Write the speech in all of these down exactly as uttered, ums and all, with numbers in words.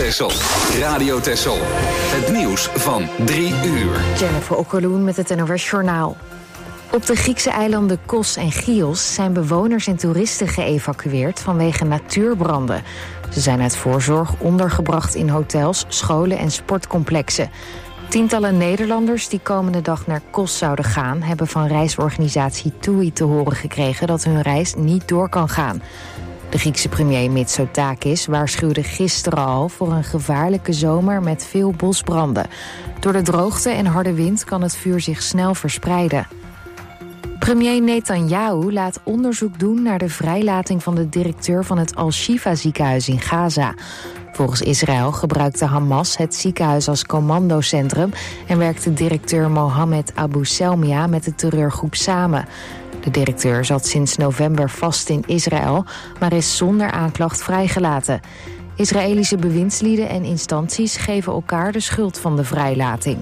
Texel. Radio Texel. Het nieuws van drie uur. Jennifer Okkeloen met het N O S Journaal. Op de Griekse eilanden Kos en Chios zijn bewoners en toeristen geëvacueerd vanwege natuurbranden. Ze zijn uit voorzorg ondergebracht in hotels, scholen en sportcomplexen. Tientallen Nederlanders die komende dag naar Kos zouden gaan, hebben van reisorganisatie TUI te horen gekregen dat hun reis niet door kan gaan. De Griekse premier Mitsotakis waarschuwde gisteren al voor een gevaarlijke zomer met veel bosbranden. Door de droogte en harde wind kan het vuur zich snel verspreiden. Premier Netanyahu laat onderzoek doen naar de vrijlating van de directeur van het Al-Shifa ziekenhuis in Gaza. Volgens Israël gebruikte Hamas het ziekenhuis als commandocentrum en werkte directeur Mohammed Abu Selmia met de terreurgroep samen. De directeur zat sinds november vast in Israël, maar is zonder aanklacht vrijgelaten. Israëlische bewindslieden en instanties geven elkaar de schuld van de vrijlating.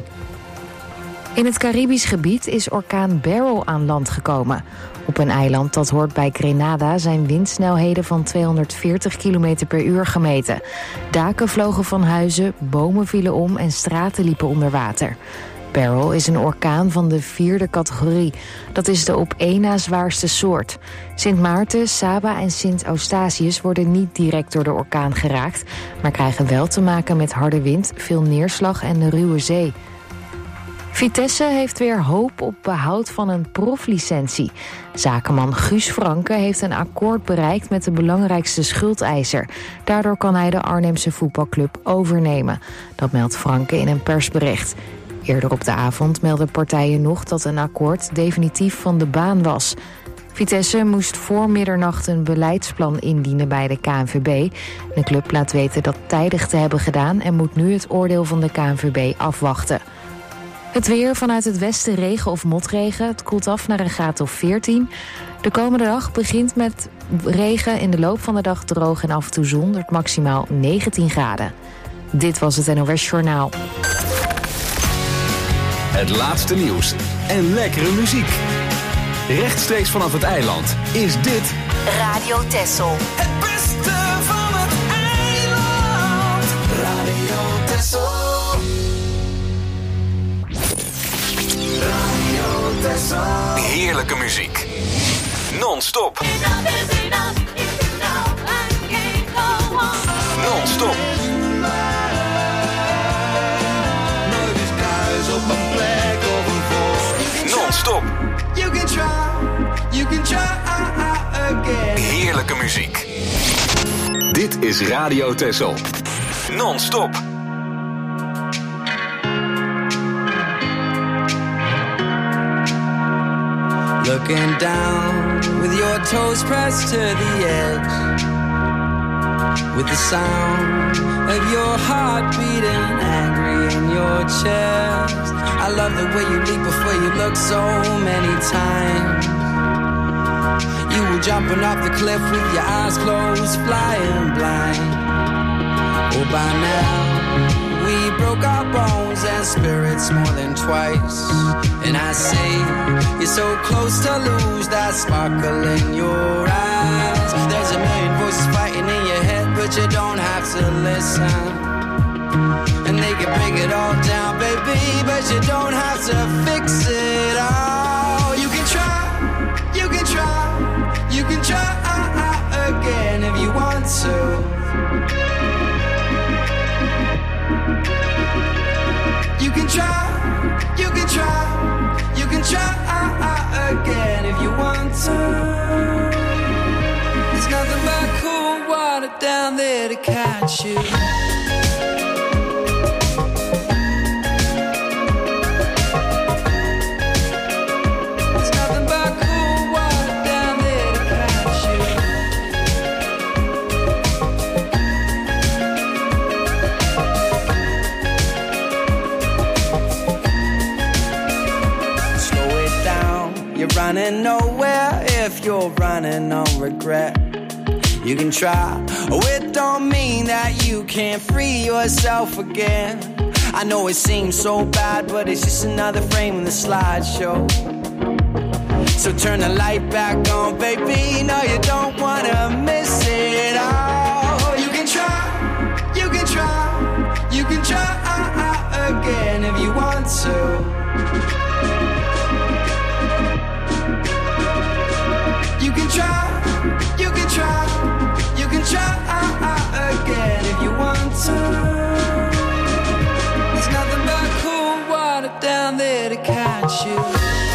In het Caribisch gebied is orkaan Beryl aan land gekomen. Op een eiland dat hoort bij Grenada zijn windsnelheden van tweehonderdveertig kilometer per uur gemeten. Daken vlogen van huizen, bomen vielen om en straten liepen onder water. Beryl is een orkaan van de vierde categorie. Dat is de op één na zwaarste soort. Sint Maarten, Saba en Sint Eustatius worden niet direct door de orkaan geraakt, maar krijgen wel te maken met harde wind, veel neerslag en de ruwe zee. Vitesse heeft weer hoop op behoud van een proflicentie. Zakenman Guus Franke heeft een akkoord bereikt met de belangrijkste schuldeiser. Daardoor kan hij de Arnhemse voetbalclub overnemen. Dat meldt Franke in een persbericht. Eerder op de avond meldden partijen nog dat een akkoord definitief van de baan was. Vitesse moest voor middernacht een beleidsplan indienen bij de K N V B. De club laat weten dat tijdig te hebben gedaan en moet nu het oordeel van de K N V B afwachten. Het weer, vanuit het westen regen of motregen. Het koelt af naar een graad of veertien. De komende dag begint met regen, in de loop van de dag droog en af en toe zon. Het maximaal negentien graden. Dit was het N O S Journaal. Het laatste nieuws en lekkere muziek. Rechtstreeks vanaf het eiland is dit Radio Texel. Het beste van het eiland. Radio Texel. Radio Texel. Heerlijke muziek. Non-stop. Non-stop. Nooit is thuis op een plek of een voor. Non-stop. You can try, you can try again. Heerlijke muziek. Dit is Radio Texel. Non-stop. Looking down with your toes pressed to the edge, with the sound of your heart beating angry in your chest. I love the way you leap before you look so many times. You were jumping off the cliff with your eyes closed, flying blind. Oh, by now we broke our bones and spirits more than twice. And I say, you're so close to lose that sparkle in your eyes. There's a million voices fighting in your head, but you don't have to listen. And they can break it all down, baby, but you don't have to fix it all. You can try, you can try, you can try again if you want to. You can try, you can try, you can try again if you want to. There's nothing but cool water down there to catch you. There's nothing but cool water down there to catch you. You're running nowhere if you're running on regret. You can try, oh, it don't mean that you can't free yourself again. I know it seems so bad, but it's just another frame in the slideshow. So turn the light back on, baby. No, you don't wanna miss it all. You can try, you can try, want to. You can try, you can try, you can try again if you want to. There's nothing but cool water down there to catch you.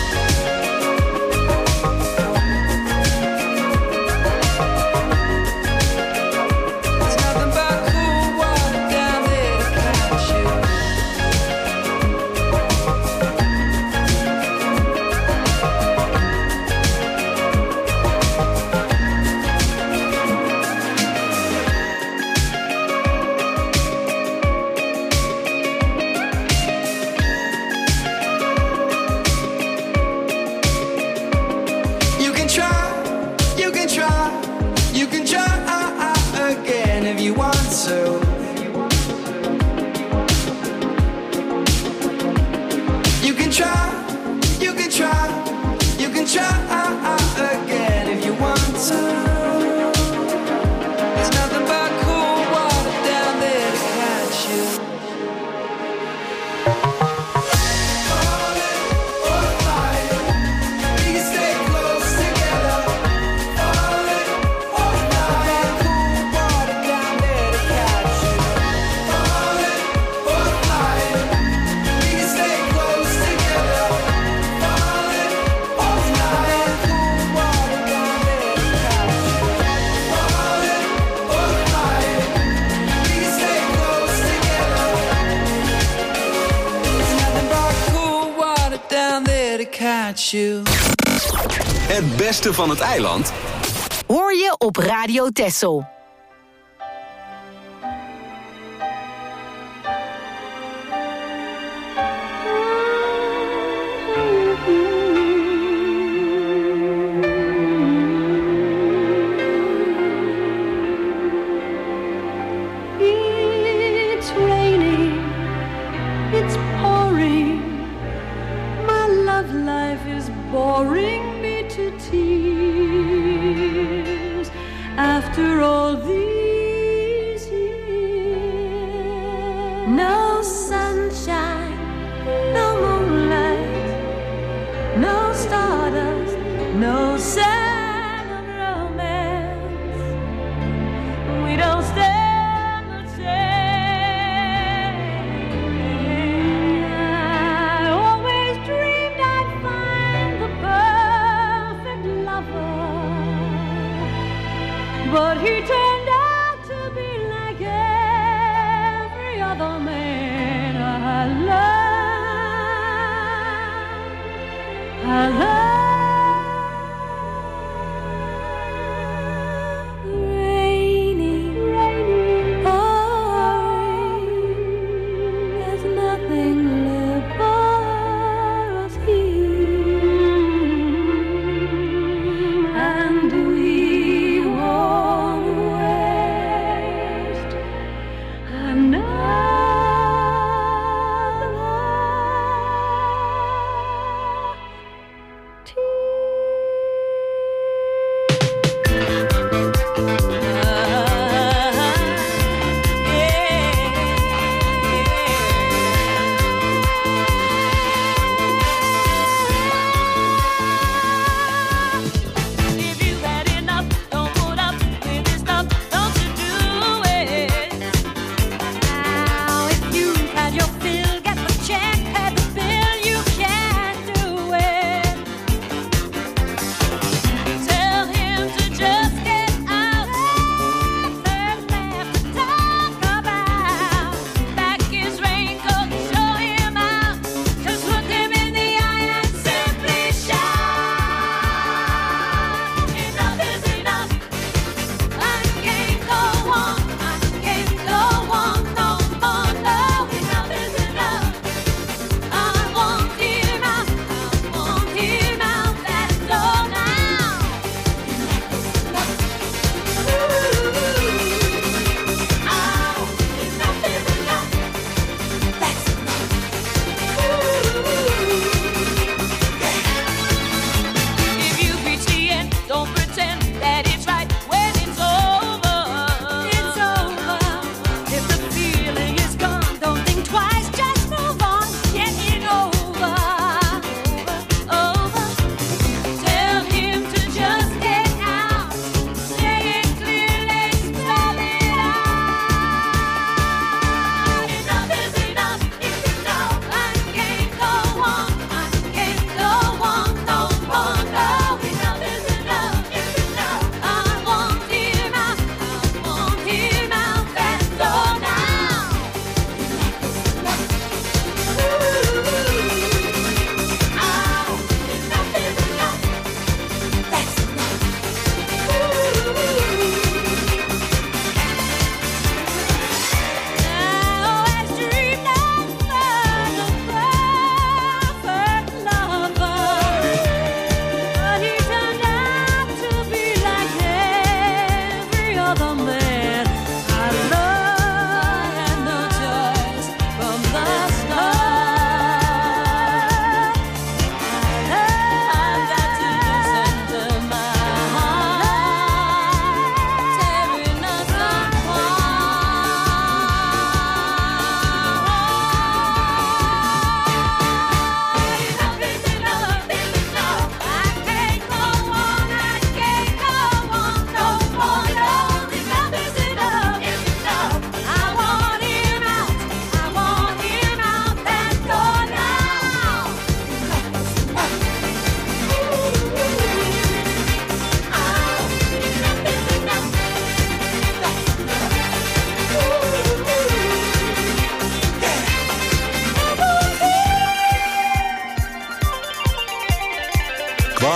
Het beste van het eiland hoor je op Radio Texel. It's raining, it's pouring, my love life is boring me to tears after all these years. No sunshine, no moonlight, no stardust, no sign of romance. We don't stand a chance. I always dreamed I'd find the perfect lover, but he turned out to be like every other man I love. I love.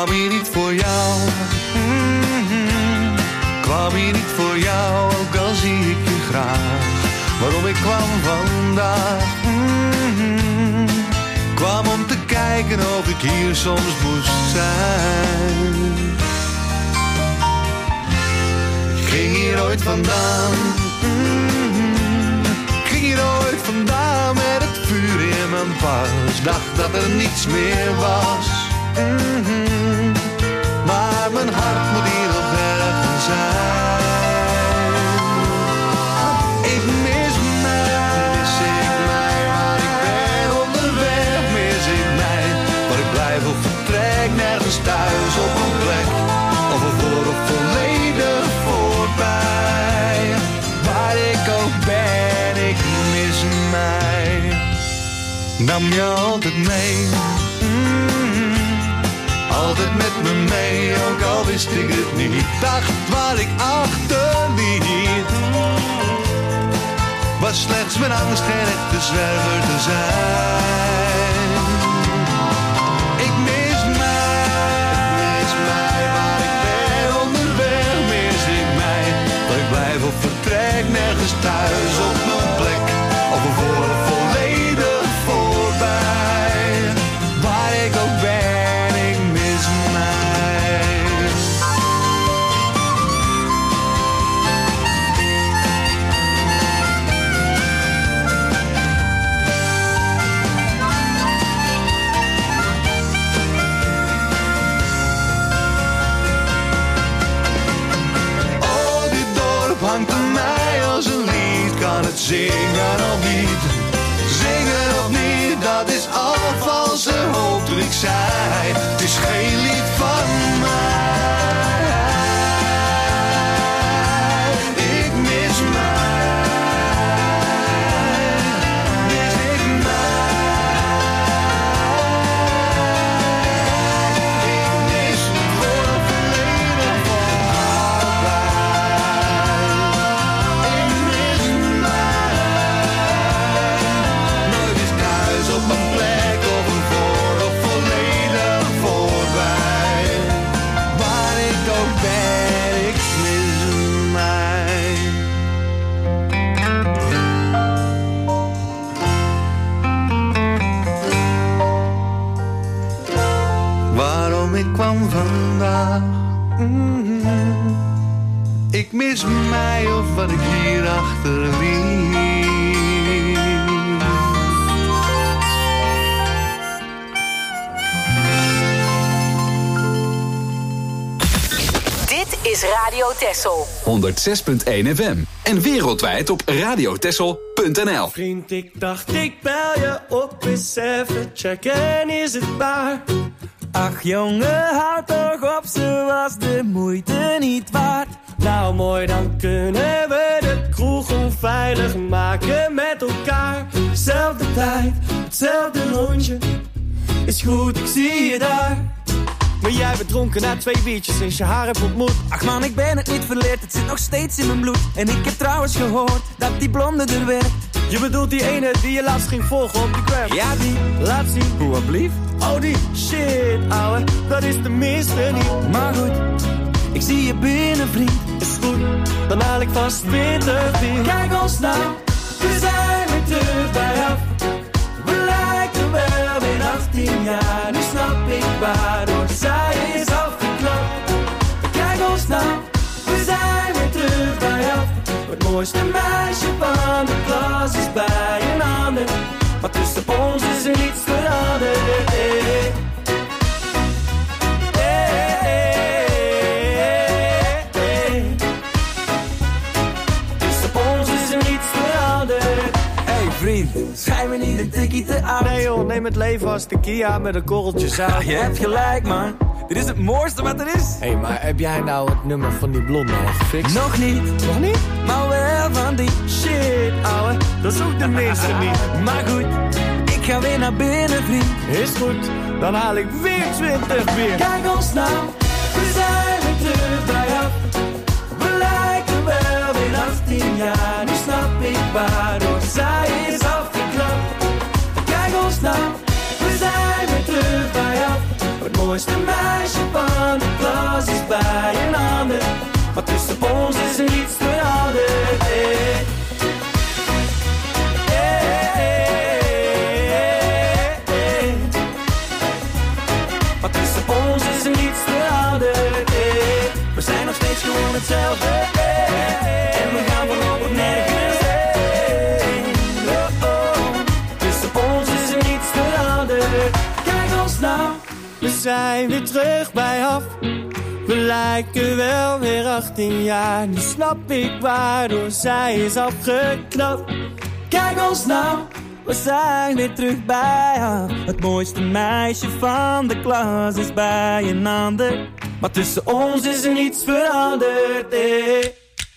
kwam hier niet voor jou. Mm-hmm. Kwam hier niet voor jou, ook al zie ik je graag. Waarom ik kwam vandaag. Mm-hmm. Kwam om te kijken of ik hier soms moest zijn. Ik ging hier ooit vandaan. Mm-hmm. Ik ging hier ooit vandaan met het vuur in mijn pas. Dacht dat er niets meer was. Mm-hmm. Maar mijn hart moet hier nog ergens zijn. Ik mis mij, mis ik mij, waar ik ben onderweg, mis ik mij. Waar ik blijf of vertrek, nergens thuis op een plek. Of een voor of volledig voorbij. Waar ik ook ben, ik mis mij. Nam je altijd mee. Altijd met me mee, ook al wist ik het niet. Dacht waar ik achterliet was slechts mijn angst geen echte zwerver te zijn. Ik mis mij, mis mij, waar ik ben onderweg, mis ik mij. Waar ik blijf of vertrek, nergens thuis op mijn plek. Of een voor of volledig voorbij. Waar ik ook ben. Zingen of niet, zingen of niet, dat is al valse hoop toen ik zei, het is geen lied van mij. Ik mis mij, mis ik mij. Ik mis voor een verleden van allebei. Ik mis op een plek of een voor of volledig voorbij. Waar ik ook ben, ik mis mij. Waarom ik kwam vandaag. Mm-hmm. Ik mis mij of wat ik hier achterliet. Is Radio Texel honderdzes punt één F M en wereldwijd op radiotexel punt n l. Vriend, ik dacht ik bel je op eens even checken, is het waar? Ach jongen, houd toch op, ze was de moeite niet waard. Nou mooi, dan kunnen we de kroeg onveilig maken met elkaar. Zelfde tijd, hetzelfde rondje, is goed, ik zie je daar. Maar jij bent dronken na twee biertjes sinds je haar hebt ontmoet. Ach man, ik ben het niet verleerd, het zit nog steeds in mijn bloed. En ik heb trouwens gehoord dat die blonde er werkt. Je bedoelt die ene die je laatst ging volgen op de gram? Ja, die. Laat zien. Hoe alblieft? Oh die, shit ouwe, dat is de minste niet. Maar goed, ik zie je binnen vriend. Is goed, dan haal ik vast weer te veel. Kijk ons nou, we zijn weer terug bij af. We lijken wel weer achttien jaar, nu snap ik waardoor zij is afgeknapt. Kijk ons nou, we zijn weer terug bij af. Het mooiste meisje van de klas is bij een ander, maar tussen ons is er niets veranderd. Hey, hey. Vriend, schijn me niet een tikkie te oud. Nee joh, neem het leven als de Kia met een korreltje zout. Ja, je hebt gelijk man, dit is het mooiste wat er is. Hé, hey, maar heb jij nou het nummer van die blonde al gefixt? Nog niet, nog niet? Maar wel van die shit, ouwe, dat is ook de minste niet. Maar goed, ik ga weer naar binnen vriend. Is goed, dan haal ik weer twintig bier. Kijk ons nou, we zijn weer terug bij af. We lijken wel weer achttien jaar, nu snap ik waardoor zij is afgeknapt. Kijk ons nou, we zijn weer terug bij af. Het mooiste meisje van de klas is bij een ander, maar tussen ons is er niets veranderd. Hey. Hey, hey, hey. Maar tussen ons is er niets veranderd. Hey. We zijn nog steeds gewoon hetzelfde. Hey. En we gaan voorlopig nergens heen. Oh, oh. Tussen ons is er niets veranderd. Kijk ons nou, we zijn weer terug bij af. We lijken wel weer achttien jaar. Nu snap ik waardoor zij is afgeknapt. Kijk ons nou, we zijn weer terug bij haar. Het mooiste meisje van de klas is bij een ander, maar tussen ons is er niets veranderd. Hey.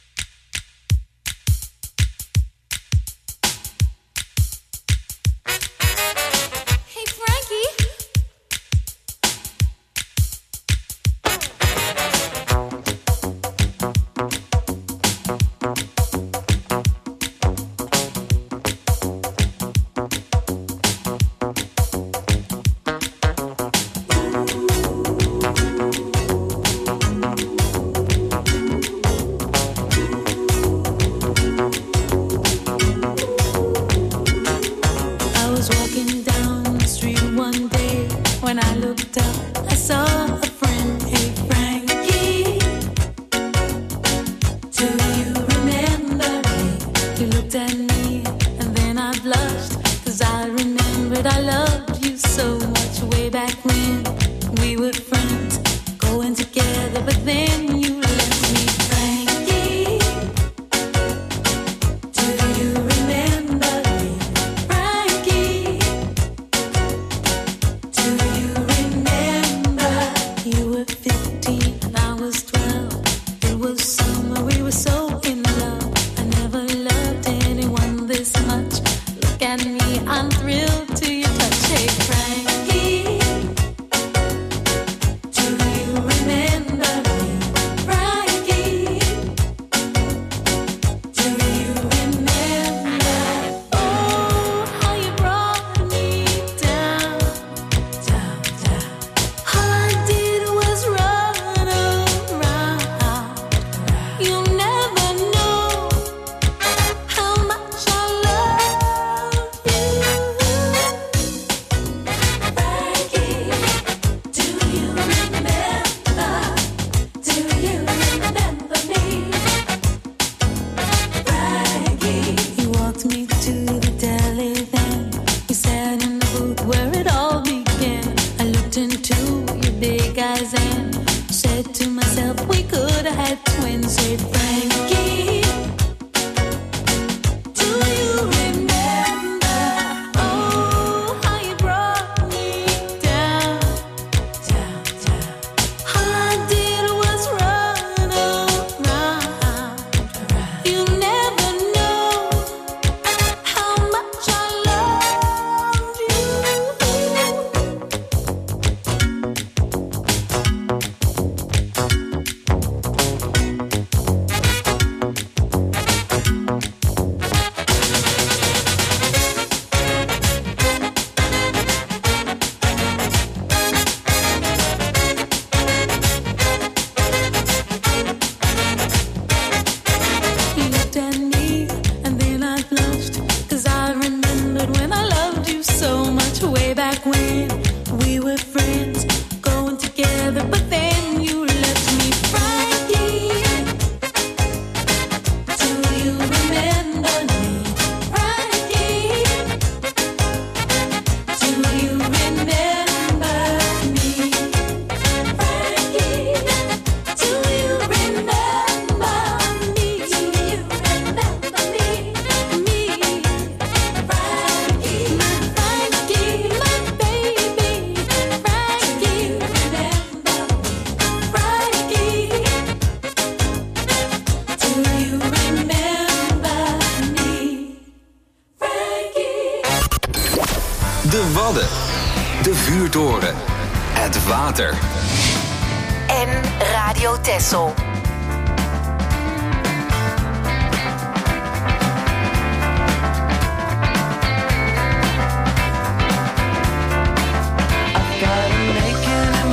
De Wadden. De Vuurtoren. Het water. En Radio Texel. Gotta make it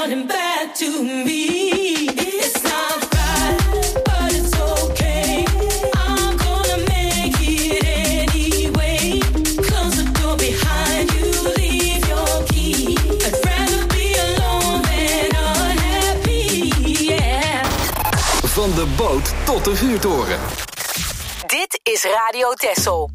running back to me. It's not right, but it's okay. I'm gonna make it anyway. Close the door behind you, leave your key. I'd rather be alone than unhappy, yeah. Van de boot tot de vuurtoren. Dit is Radio Texel.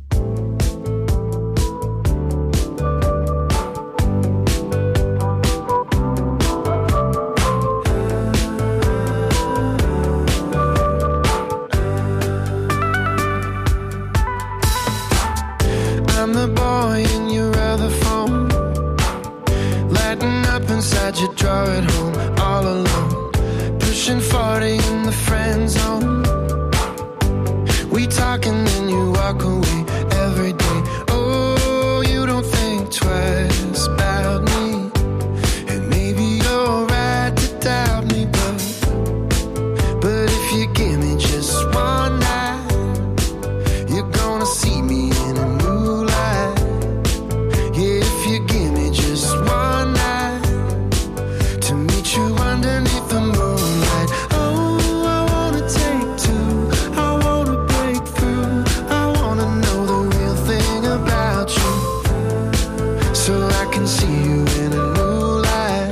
I'm the boy in your other phone, lighting up inside your drawer at home, all alone, pushing forty in the friend zone. We talk and then you walk away every day. Oh, you don't think twice about me, and maybe you're right to doubt me, but but if you give me just one night, you're gonna see me in a new light. Yeah, if you give me just one night to meet you underneath the moonlight. Oh, I wanna take two, I wanna break through, I wanna know the real thing about you, so I can see you in a new light.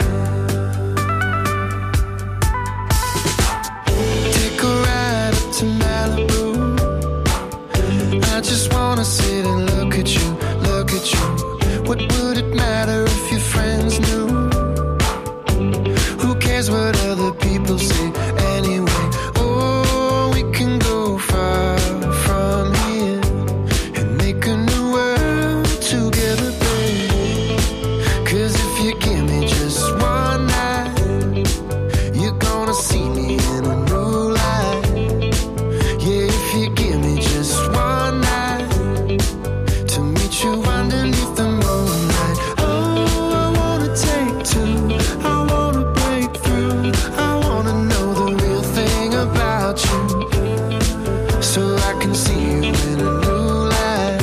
Take a ride up to Malibu, I just wanna sit and look at you, look at you. What would it matter if your friends knew? Who cares what other people say anyway? Oh, we can go far from here and make a new world together, babe. 'Cause if you give me just one night, you're gonna see me in a new light. Yeah, if you give me just one night to meet you underneath the moonlight. Oh, I wanna take two, I wanna break through, I wanna know the real thing about you, so I can see you in a new light.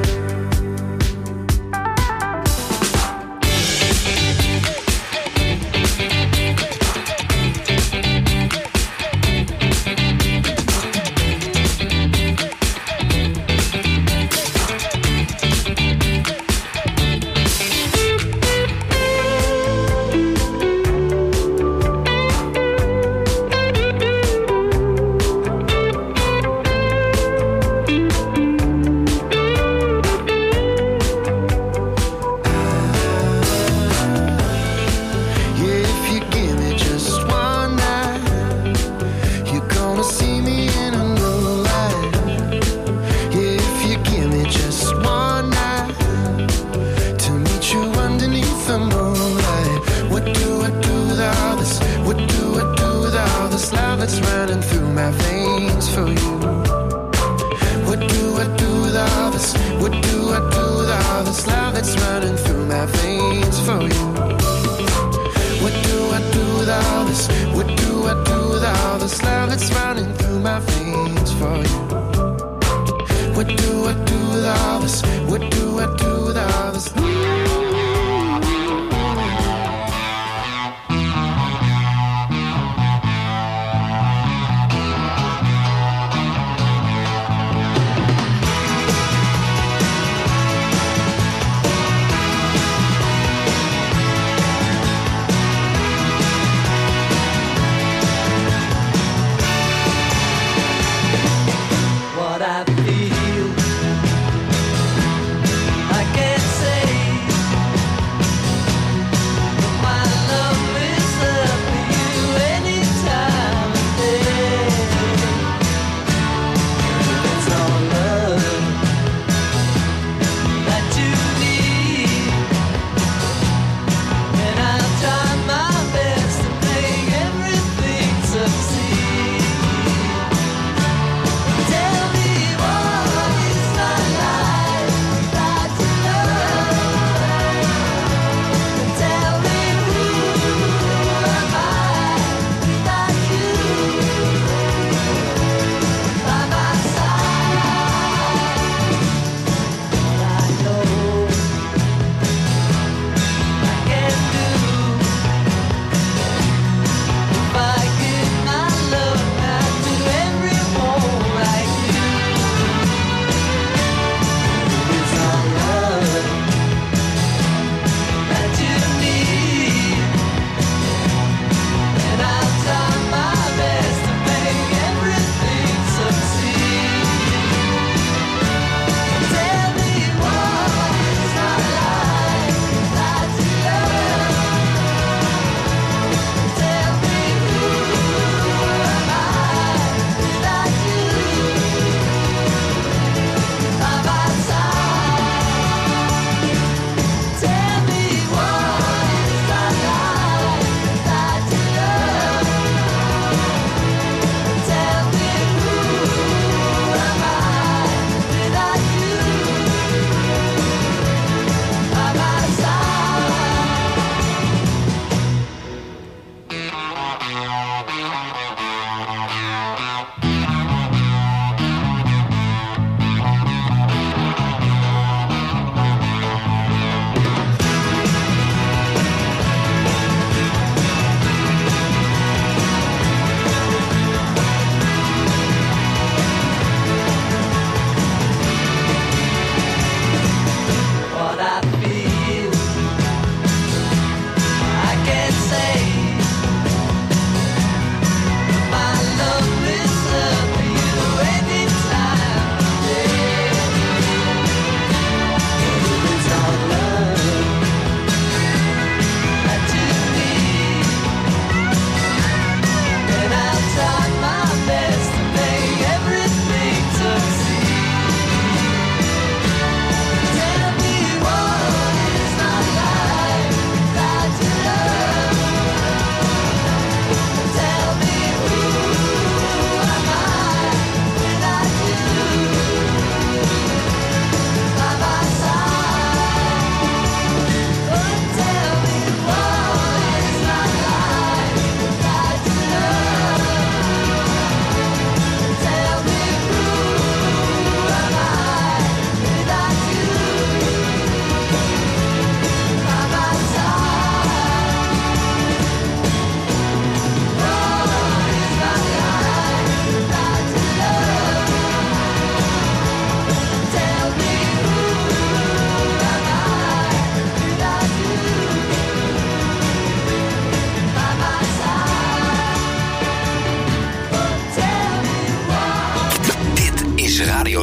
Yeah, if you give me just one night, you're gonna see me in a new light. Yeah, if you give me just one night to meet you underneath the moonlight. What do I do with all this? What do I do with all this love that's running through my veins for you? What do I do with all this? What do I do with all this love that's running through my veins for you? What do I do with all this? What do I do with all this love that's running through my veins for you? What do I do with all this? What do I do with all this? What I feel, I can't say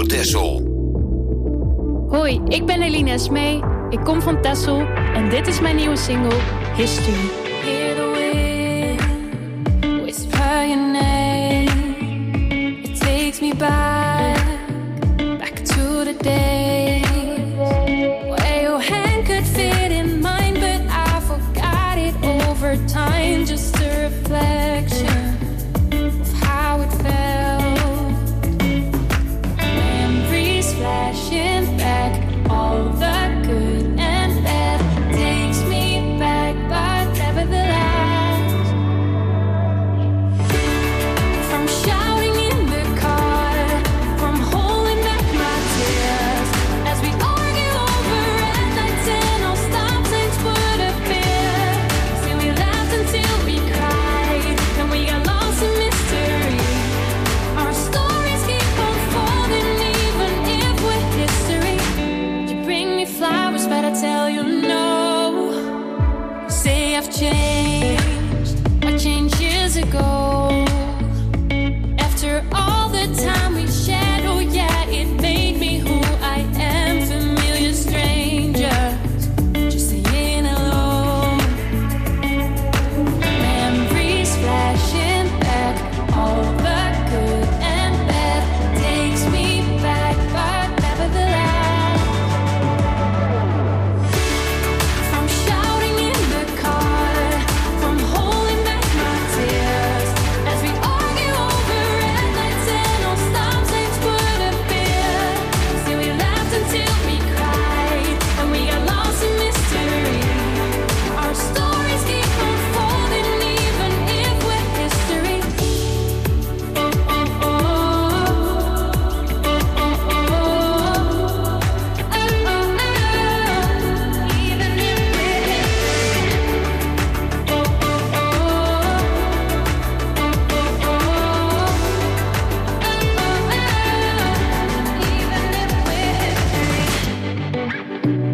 Texel. Hoi, ik ben Eline Esmee. Ik kom van Texel en dit is mijn nieuwe single, History. Hear the wind whisper your name. It takes me back, back to the days where your hand could fit in mine, but I forgot it over time. Just a reflection of how it felt. Memories flashing back, all the good and bad takes me back, but nevertheless, from shouting in the car, from holding back my tears, as we argue over red lights and all stop signs would appear. See, we laughed until we cried, and we got lost in mystery. Our stories keep unfolding, even if we're history. You bring me flowers, but I tell you no. You say I've changed, I changed years ago. After all the time we shared, oh yeah, it made me who I am. Familiar strangers, just saying hello. Memories flashing back, all the good and bad takes me back, but nevertheless, from shouting in the car, from holding back my tears, as we argue over red lights and all stop signs would appear. See, we laughed until we cried, and we got lost in mystery. Our stories keep unfolding, even if we're history. Oh, oh, oh. Oh, oh, oh. Oh, oh, oh. Even if we're history. Oh, oh, oh. Oh, oh, oh. Even if we're history.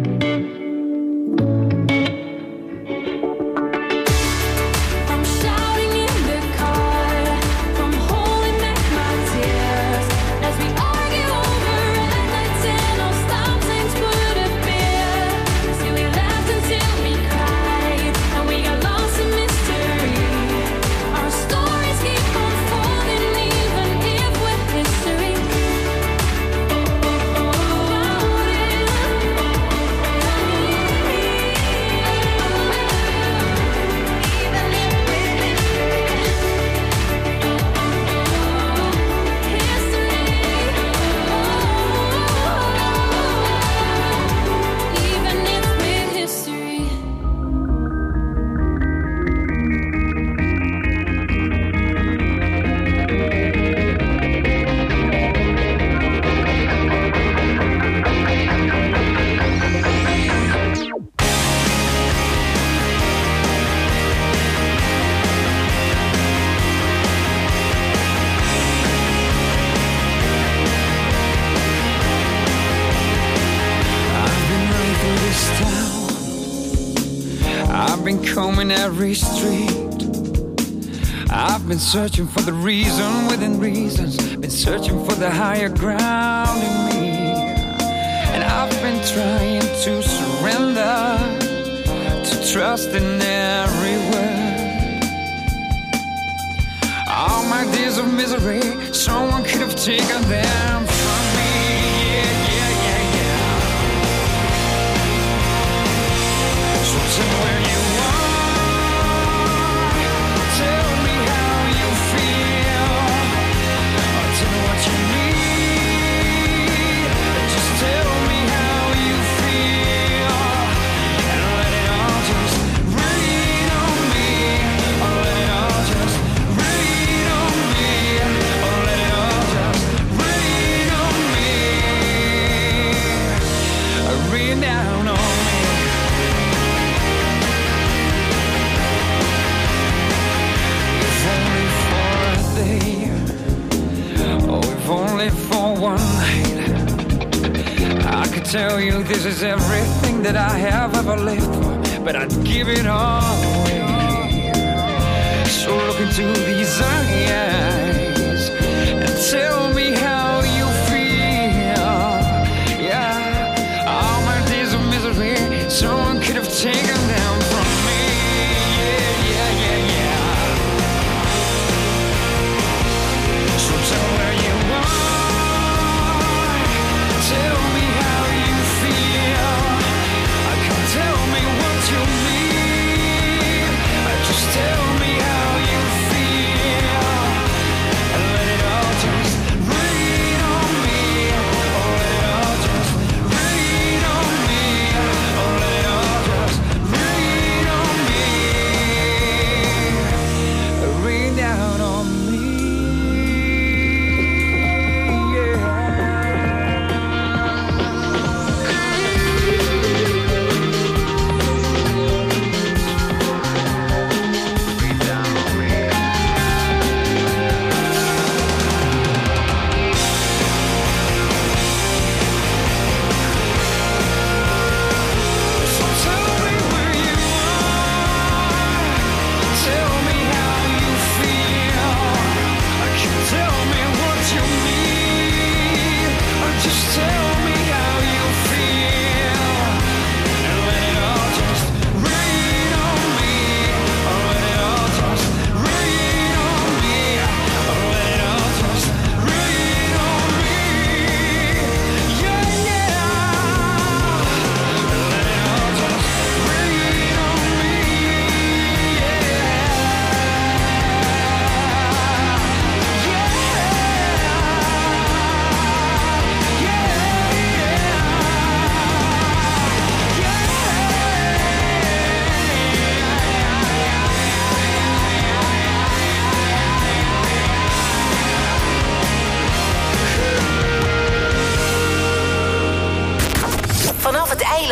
From shouting in the car, from holding back my tears, as we argue over red lights and all stop signs would appear. See, we laughed until we cried, and we got lost in mystery. Our stories keep unfolding, even if we're history. Oh, oh, oh. Even if we're history. I've been running through this town. I've been combing every street. I've been searching for the reason within reasons. Been searching for the higher ground in me. And I've been trying to surrender, to trust in every word. All my days of misery, someone could have taken them from me. Yeah, yeah, yeah, yeah. So tell me where you are, tell me how you feel, or tell me what you need. Just tell me how you feel, and let it all just rain on me. Or let it all just rain on me. Or let it all just rain on me. Rain down on me. If only for a day, oh, if only for one night, I could tell you this is everything that I have ever lived for, but I'd give it all away. So look into these eyes and tell me how you feel.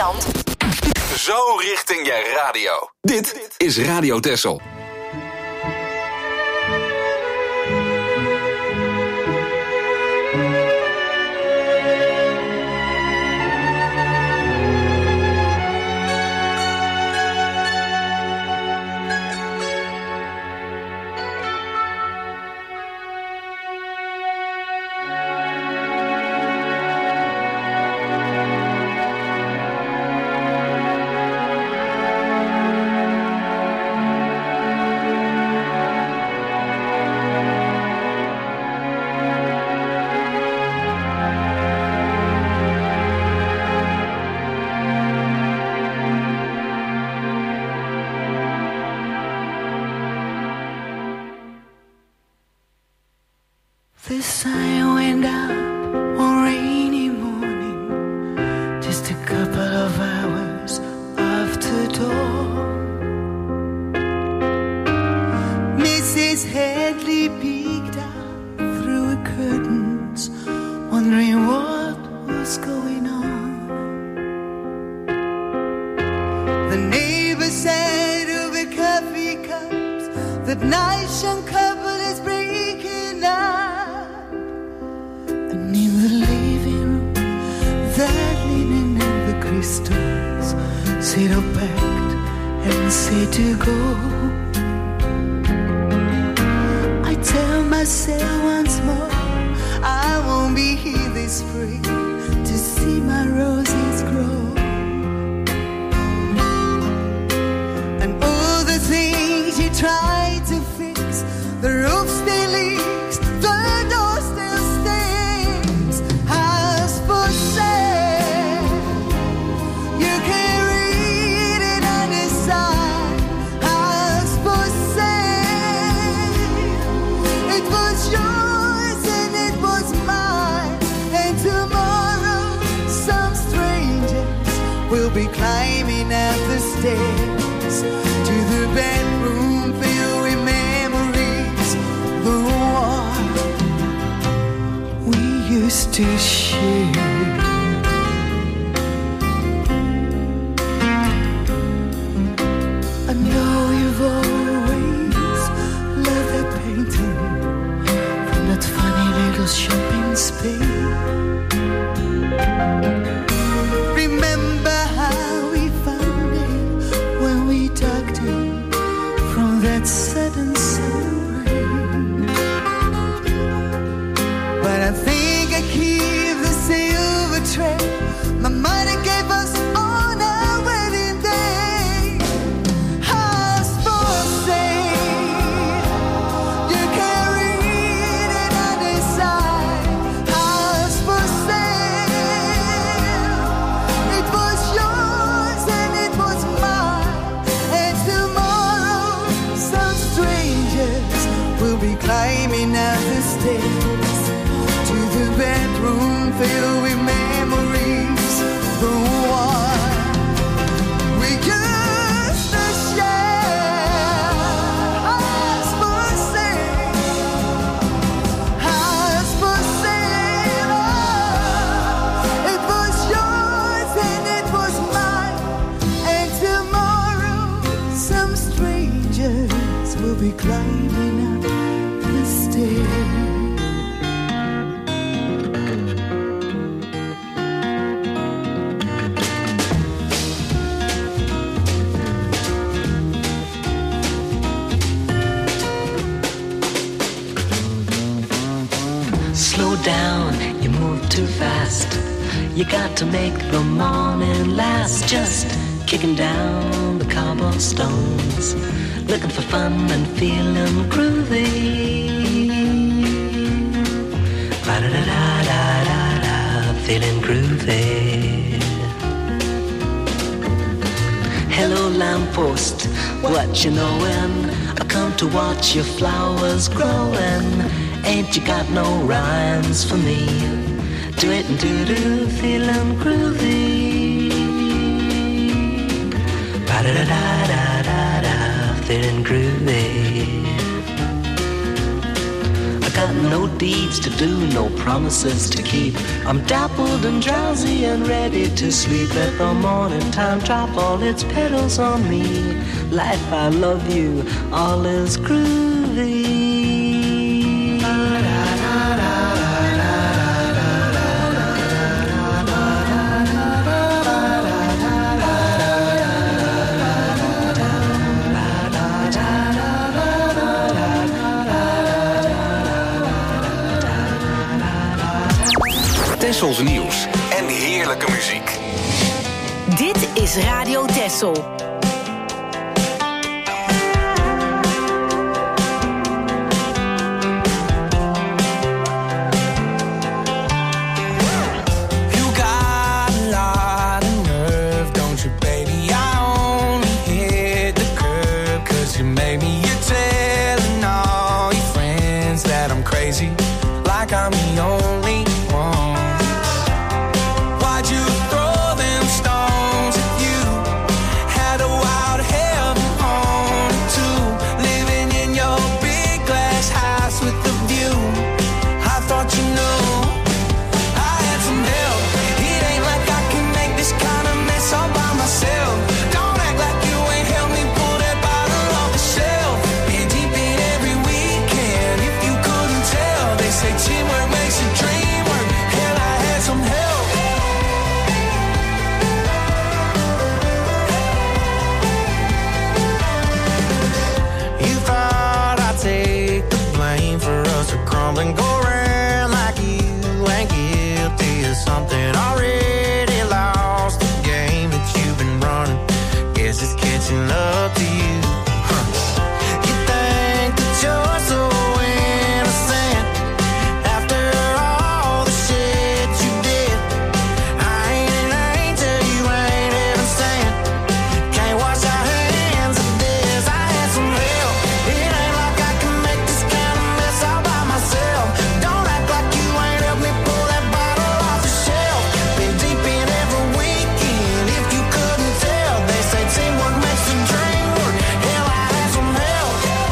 eiland. Zo richting je radio. Dit is Radio Texel. The sun went out one rainy morning, just a couple of hours after dawn. Missus Headley peeked out through her curtains, wondering what was going on. The neighbor said over coffee cups that nice young couple is breaking up. And in the living room, that linen and the crystals said all packed and said to go. I tell myself once more, I won't be here this spring to see my roses grow. And all the things you try to fix, the roof still leaks, the door still stinks. House for sale, you can read it on the side. House for sale, it was yours and it was mine. And tomorrow some strangers will be climbing up the stairs to the bedroom filled with memories, the one we used to share. I know you've always loved that painting from that funny little shop in Spain. Remember how we found it when we tugged it from that sudden summer rain. But I think I keep the silver tray my mother gave us on our wedding day. House for sale, you can read it on the side. House for sale, it was yours and it was mine. And tomorrow some strangers will be climbing up the stairs to the bedroom filled with memories, the one we used to share. House for sale, house for sale, oh, it was yours and it was mine. And tomorrow some strangers will be climbing up the stairs. Slow down, you move too fast. You got to make the morning last. Just kicking down the cobblestones, looking for fun and feeling groovy. Ba-da-da-da-da-da, feeling groovy. Hello lamppost, what you knowin'? I come to watch your flowers growing. Ain't you got no rhymes for me? Do it and do-do, feeling groovy. Ba-da-da-da-da-da, feeling groovy. got no deeds to do, no promises to keep. I'm dappled and drowsy and ready to sleep. Let the morning time drop all its petals on me. Life, I love you, all is groovy. Tessel's nieuws en heerlijke muziek. Dit is Radio Tessel. I'm the only one. Why'd you throw them stones at you? Had a wild heaven on it too. Living in your big glass house with the view. I thought you knew I had some help. It ain't like I can make this kind of mess all by myself. Don't act like you ain't helped me pull that bottle off the shelf. Been deep in every weekend. If you couldn't tell, they say teamwork makes a dream work. Hell, I had some help. You thought I'd take the blame for us to crumble and go around like you ain't guilty of something. Already lost the game that you've been running. Guess it's catching up to you. Huh. You think that you're so innocent after all the shit you did. I ain't an angel, you ain't heaven sent. Can't wash our hands of this. I had some help. It ain't like I can make this kind of mess all by myself. Don't act like you ain't helped me pull that bottle off the shelf. Been deep in every weekend. If you couldn't tell, they say teamwork makes the dream work. Hell, I had some help.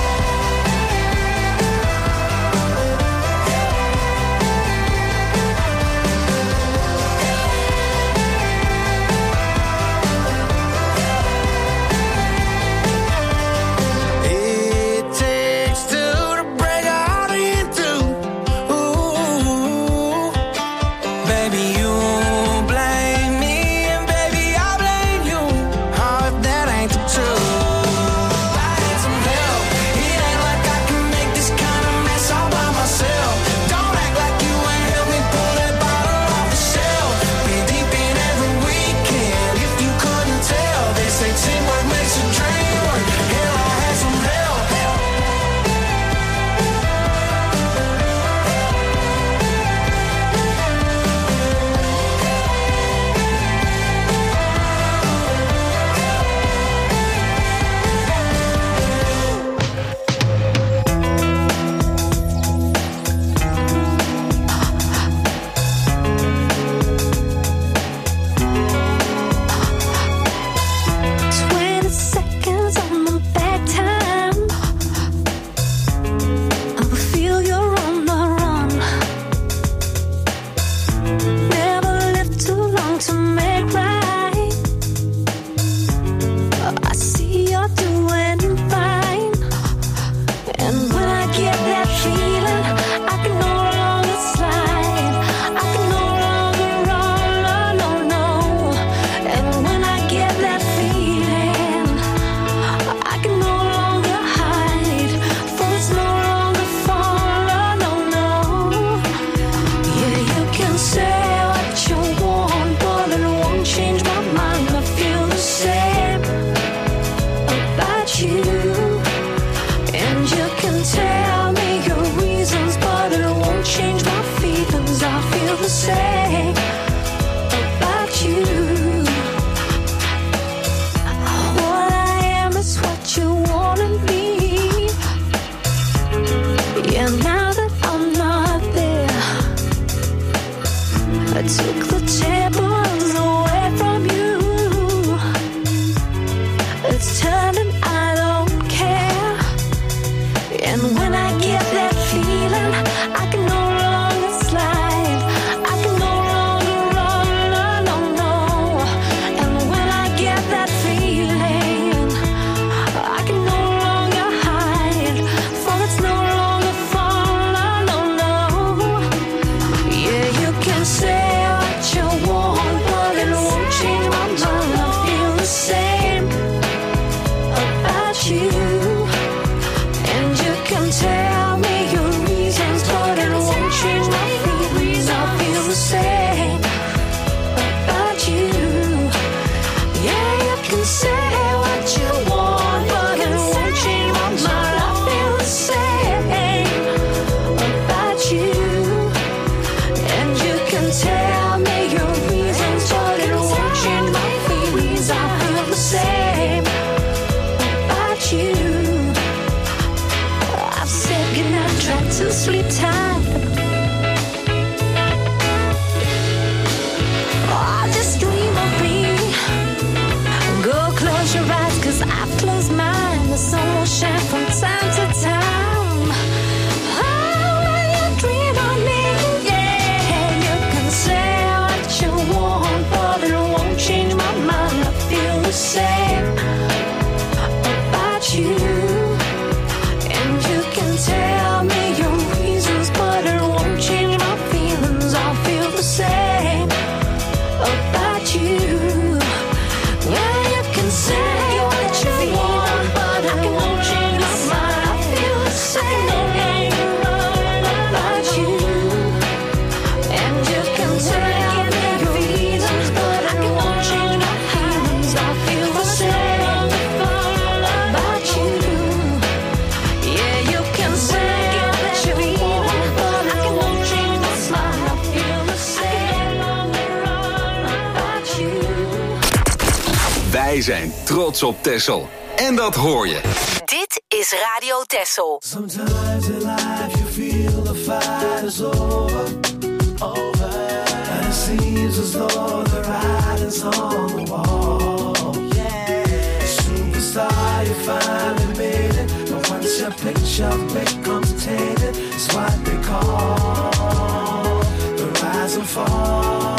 It takes two to break a heart in two. Ooh, baby, you blame me, and baby, I blame you. Oh, if that ain't the truth. I had some help. It ain't like I can make this kind of mess all by myself. Don't act like you ain't helped me pull that bottle off the shelf. Been deep in every weekend. If you couldn't tell, they say teamwork makes a dream work. Hell, I had some help. Twenty seconds on the back time. I will feel you're on the run. Never lived too long to make right. I see you're doing fine. And when I get that feeling, I can no longer slide. I can no longer run, no, no, no. And when I get that feeling, I can no longer hide. For it's no longer fall, no, no. Yeah, you can say what you want, but it won't change my mind. I feel the same about you. And you can tell me your reasons, but it won't change my feelings. I feel the same about you. What I am is what you wanna be. Yeah, now that I'm not there, I took the tables away from you. It's turning, I don't care. And when I get that feeling, to sleep tight. Oh, just dream of me. Go close your eyes, cause I've closed mine. The sun will shine from time to time. Oh, when you dream of me, yeah, you can say what you want, but it won't change my mind. I feel the same about you. And you can tell me your reasons, but it won't change my feelings. I feel the same about you. Yeah, you can say what you want, but I won't change my mind. I feel the same about you. And you can tell me your reasons, but I won't change my feelings. I feel the same about you. Yeah, you can say what you want, but I won't change my mind. I feel the same about you. Wij zijn trots op Texel. En dat hoor je. Dit is Radio Texel. Sometimes in life you feel the fight is over, over, and it seems as though the writing's on the wall. Yeah, superstar, you finally made it, but once your picture becomes tainted, it's what they call the rise and fall.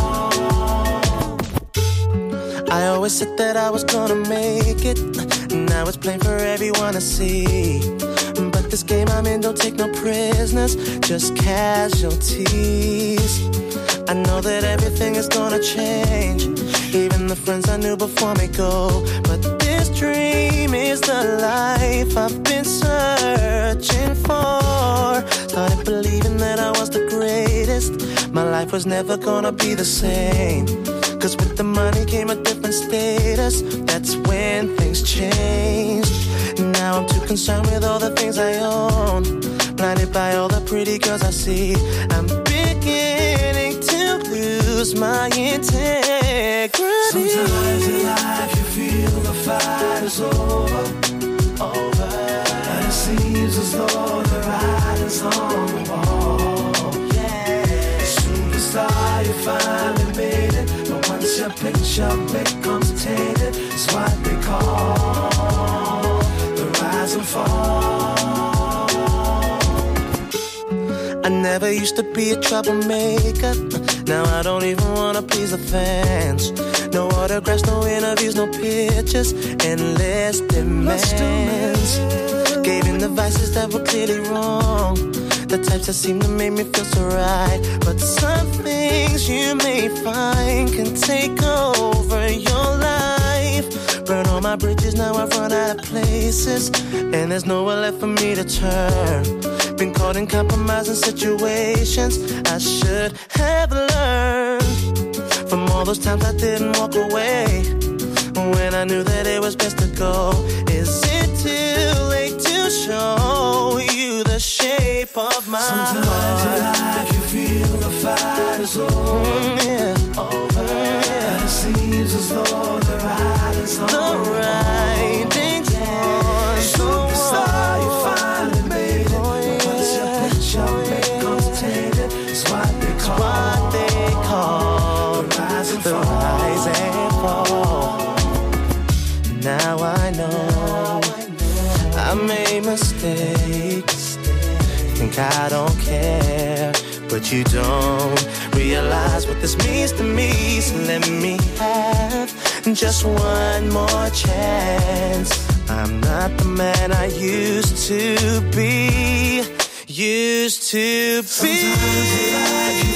I always said that I was gonna make it. Now it's plain for everyone to see. But this game I'm in don't take no prisoners, just casualties. I know that everything is gonna change. Even the friends I knew before me go. But this dream is the life I've been searching for. Started believing that I was the greatest. My life was never gonna be the same. Cause with the money came a different status. That's when things changed. Now I'm too concerned with all the things I own. Blinded by all the pretty girls I see. I'm beginning to lose my integrity. Sometimes in life you feel the fight is over, over, and it seems as though the writing's on the wall. Yeah, superstar, you finally made it, but once your picture becomes tainted, it's what they call the rise and fall. I never used to be a troublemaker. Now I don't even wanna please the fans. No autographs, no interviews, no pictures, endless demands. Gave in the vices that were clearly wrong, the types that seem to make me feel so right. But some things you may find can take over your life. Burn all my bridges, now I've run out of places, and there's nowhere left for me to turn. Been caught in compromising situations I should have learned from all those times I didn't walk away when I knew that it was best to go. Is it too late to show you the shape of my Sometimes heart? in life you feel the fight is over, Mm, yeah. over, yeah. And it seems as though the writing's on The writing's on the superstar, you wall. finally made it. Oh, But once your yeah. picture becomes tainted, it's what they call, What they call the rise and the fall. rise and fall. Now I know I made mistakes. Think I don't care, but you don't realize what this means to me. So let me have just one more chance. I'm not the man I used to be. Used to be. Sometimes in life you